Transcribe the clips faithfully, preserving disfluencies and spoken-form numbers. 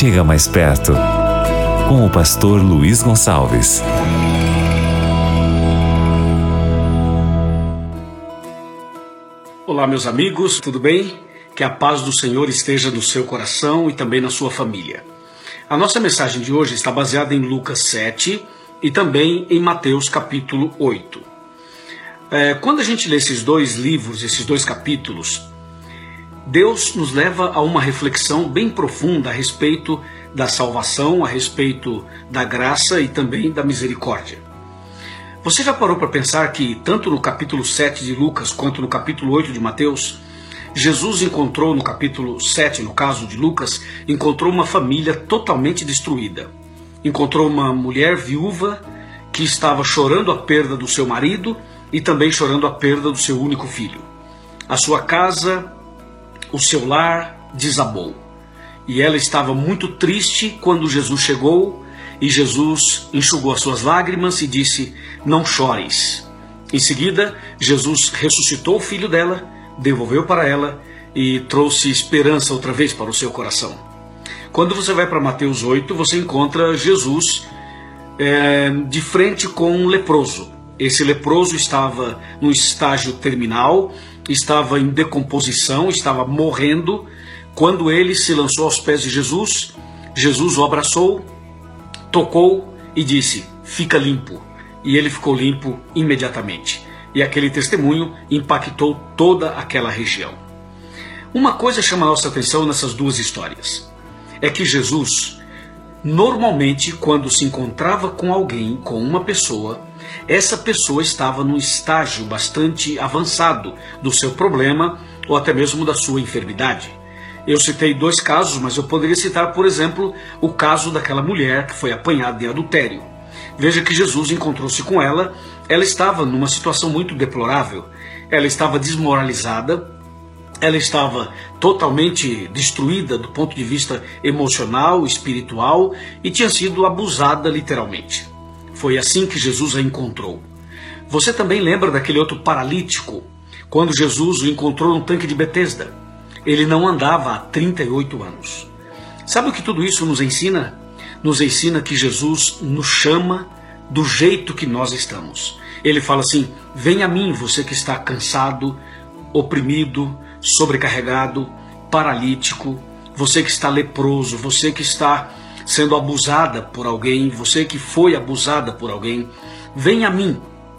Chega mais perto, com o pastor Luiz Gonçalves. Olá, meus amigos, tudo bem? Que a paz do Senhor esteja no seu coração e também na sua família. A nossa mensagem de hoje está baseada em Lucas sete e também em Mateus capítulo oito. É, quando a gente lê esses dois livros, esses dois capítulos, Deus nos leva a uma reflexão bem profunda a respeito da salvação, a respeito da graça e também da misericórdia. Você já parou para pensar que tanto no capítulo sete de Lucas quanto no capítulo oito de Mateus, Jesus encontrou no capítulo sete, no caso de Lucas, encontrou uma família totalmente destruída. Encontrou uma mulher viúva que estava chorando a perda do seu marido e também chorando a perda do seu único filho. A sua casa, o seu lar desabou. E ela estava muito triste quando Jesus chegou e Jesus enxugou as suas lágrimas e disse: "Não chores". Em seguida, Jesus ressuscitou o filho dela, devolveu para ela e trouxe esperança outra vez para o seu coração. Quando você vai para Mateus oito, você encontra Jesus é, de frente com um leproso. Esse leproso estava no estágio terminal, estava em decomposição, estava morrendo. Quando ele se lançou aos pés de Jesus, Jesus o abraçou, tocou e disse: "Fica limpo". E ele ficou limpo imediatamente. E aquele testemunho impactou toda aquela região. Uma coisa chama a nossa atenção nessas duas histórias. É que Jesus, normalmente, quando se encontrava com alguém, com uma pessoa, essa pessoa estava num estágio bastante avançado do seu problema ou até mesmo da sua enfermidade. Eu citei dois casos, mas eu poderia citar, por exemplo, o caso daquela mulher que foi apanhada em adultério. Veja que Jesus encontrou-se com ela, ela estava numa situação muito deplorável, ela estava desmoralizada, ela estava totalmente destruída do ponto de vista emocional, espiritual e tinha sido abusada literalmente. Foi assim que Jesus a encontrou. Você também lembra daquele outro paralítico, quando Jesus o encontrou no tanque de Betesda? Ele não andava há trinta e oito anos. Sabe o que tudo isso nos ensina? Nos ensina que Jesus nos chama do jeito que nós estamos. Ele fala assim: "Venha a mim, você que está cansado, oprimido, sobrecarregado, paralítico, você que está leproso, você que está sendo abusada por alguém, você que foi abusada por alguém, venha a mim,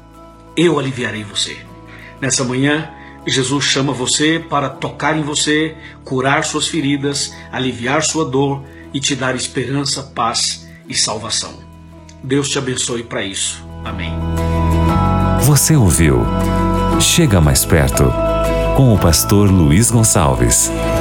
eu aliviarei você". Nessa manhã, Jesus chama você para tocar em você, curar suas feridas, aliviar sua dor e te dar esperança, paz e salvação. Deus te abençoe para isso. Amém. Você ouviu Chega Mais Perto, com o pastor Luiz Gonçalves.